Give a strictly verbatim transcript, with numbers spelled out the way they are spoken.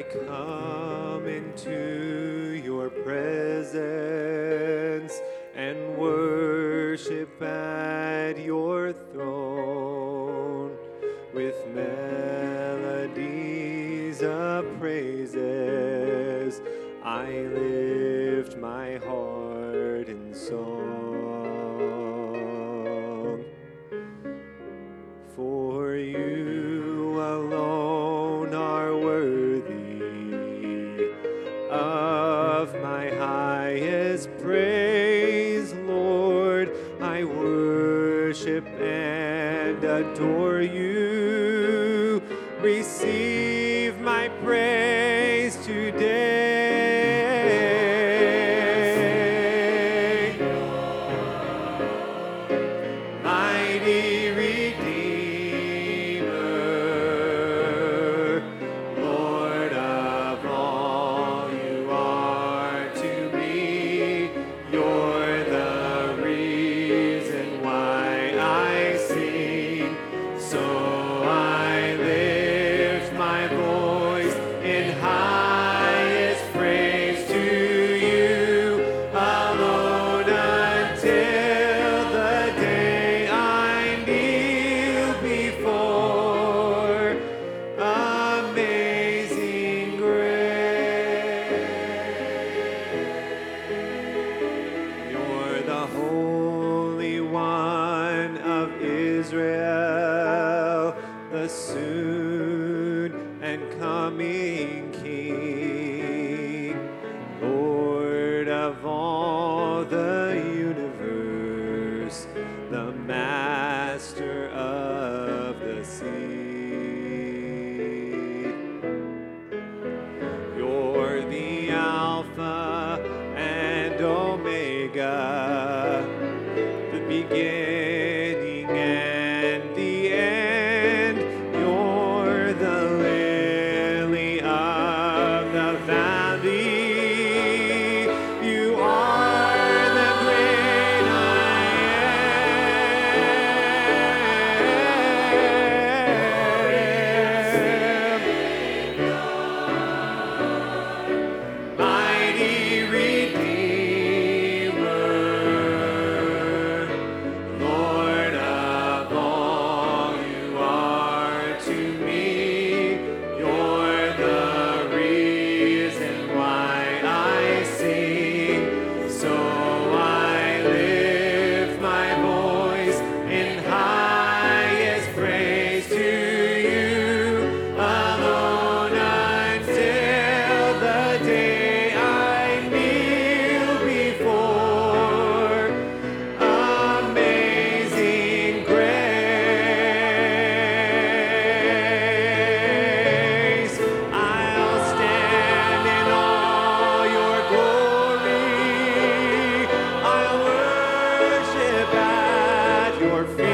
I come into your presence and worship at your throne with melodies of praises. I lift my heart in song. For you alone are worthy of my highest praise, Lord. I worship and adore you. Receive my praise today. Mighty Redeemer, Lord of all, you are to me. You're the reason why I sing. So I lift my voice in highest praise to you alone until the day I kneel before amazing grace. You're the Holy One of Israel, the soon and coming King, Lord of all the universe, the Master of the sea. You're the Alpha and Omega, the beginning and the end. You're the lily of the valley. You are the great I am. Mighty Redeemer, Lord of all, you are to me. You're the reason why I sing. So I lift my voice in highest praise to you alone until the day I kneel before amazing grace. I'll stand in all your glory. I'll worship at your feet.